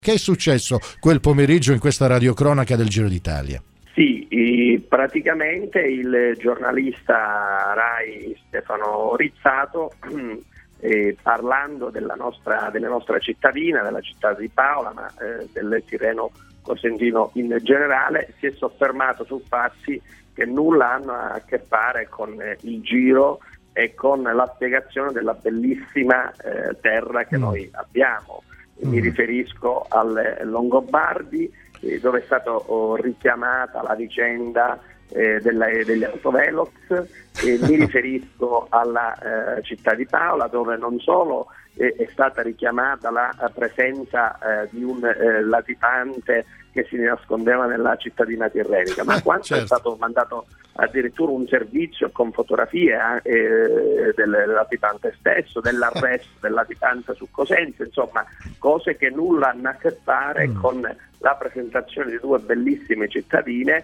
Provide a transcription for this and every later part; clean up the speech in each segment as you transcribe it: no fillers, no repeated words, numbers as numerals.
Che è successo quel pomeriggio in questa radiocronaca del Giro d'Italia? Sì, praticamente il giornalista Rai Stefano Rizzato, parlando della nostra cittadina, della città di Paola, ma del Tirreno Cosentino in generale, si è soffermato su fatti che nulla hanno a che fare con il Giro e con la spiegazione della bellissima terra che noi abbiamo. Mi riferisco al Longobardi, dove è stato richiamata la vicenda degli autovelox, mi riferisco alla città di Paola, dove non solo è stata richiamata la presenza di un latitante che si nascondeva nella cittadina tirrenica, ma quando certo. È stato mandato addirittura un servizio con fotografie del latitante stesso, dell'arresto del latitante su Cosenza, insomma cose che nulla hanno a che fare con la presentazione di due bellissime cittadine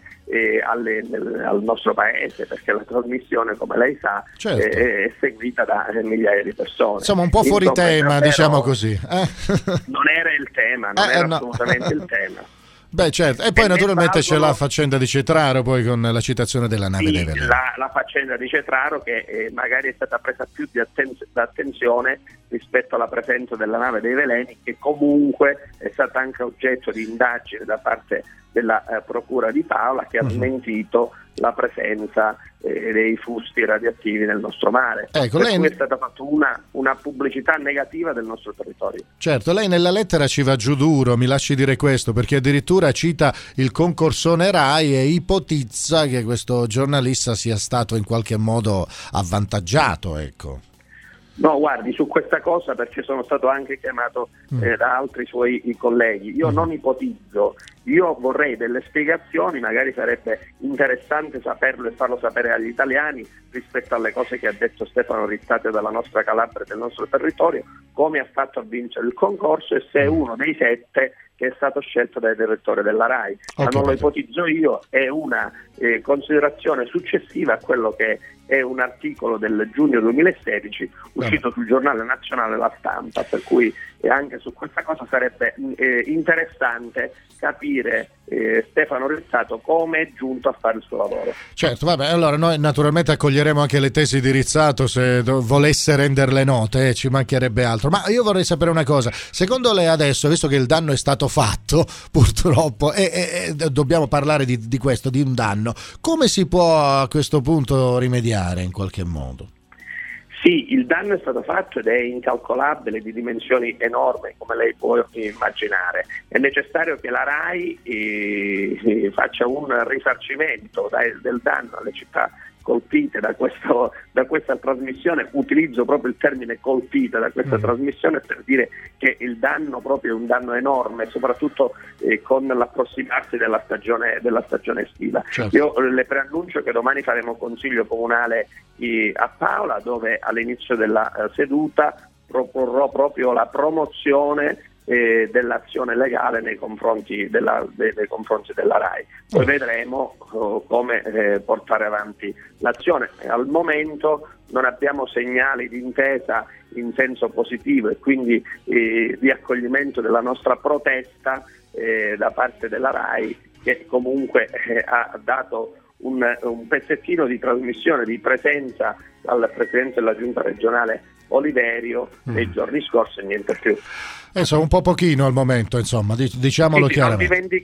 al nostro paese, perché la trasmissione, come lei sa, certo. È seguita da migliaia di persone. Insomma un po' fuori tema, diciamo così. Non era il tema, non era assolutamente il tema. Beh certo, e poi naturalmente c'è la faccenda di Cetraro poi con la citazione della nave dei veleni. La faccenda di Cetraro che magari è stata presa più di attenzione rispetto alla presenza della nave dei veleni, che comunque è stata anche oggetto di indagine da parte della Procura di Paola, che ha smentito la presenza dei fusti radioattivi nel nostro mare. Ecco, per cui è stata fatta una pubblicità negativa del nostro territorio. Certo, lei nella lettera ci va giù duro, mi lasci dire questo, perché addirittura cita il concorsone Rai e ipotizza che questo giornalista sia stato in qualche modo avvantaggiato, ecco. No, guardi, su questa cosa, perché sono stato anche chiamato da altri suoi colleghi, io non ipotizzo, io vorrei delle spiegazioni, magari sarebbe interessante saperlo e farlo sapere agli italiani rispetto alle cose che ha detto Stefano Rizzato dalla nostra Calabria e del nostro territorio, come ha fatto a vincere il concorso e se è uno dei 7 che è stato scelto dal direttore della Rai. Ma non lo ipotizzo io, è una considerazione successiva a quello che è un articolo del giugno 2016 uscito sul giornale nazionale La Stampa, per cui anche su questa cosa sarebbe interessante capire Stefano Rizzato come è giunto a fare il suo lavoro. Certo, vabbè, allora noi naturalmente accoglieremo anche le tesi di Rizzato se volesse renderle note, ci mancherebbe altro, ma io vorrei sapere una cosa, secondo lei adesso, visto che il danno è stato fatto purtroppo e dobbiamo parlare di questo, di un danno, come si può a questo punto rimediare in qualche modo? Sì, il danno è stato fatto ed è incalcolabile, di dimensioni enormi, come lei può immaginare. È necessario che la Rai faccia un risarcimento del danno alle città colpite da questa trasmissione. Utilizzo proprio il termine colpite da questa trasmissione per dire che il danno proprio è un danno enorme, soprattutto con l'approssimarsi della stagione estiva. Certo. Io le preannuncio che domani faremo consiglio comunale a Paola, dove all'inizio della seduta proporrò proprio la promozione dell'azione legale nei confronti della Rai. Poi vedremo come portare avanti l'azione. Al momento non abbiamo segnali di intesa in senso positivo e quindi di accoglimento della nostra protesta da parte della Rai, che comunque ha dato un pezzettino di trasmissione, di presenza al Presidente della Giunta regionale Oliverio nei giorni scorsi e niente più. Sono un po' pochino al momento, insomma, diciamolo chiaramente.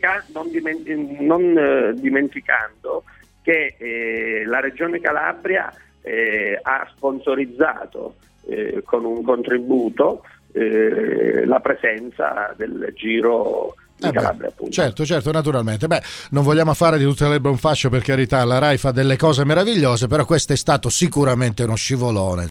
Non dimenticando che la Regione Calabria ha sponsorizzato con un contributo la presenza del Giro di Calabria, appunto. Certo, naturalmente. Non vogliamo fare di tutte le erbe un fascio, per carità, la Rai fa delle cose meravigliose, però questo è stato sicuramente uno scivolone.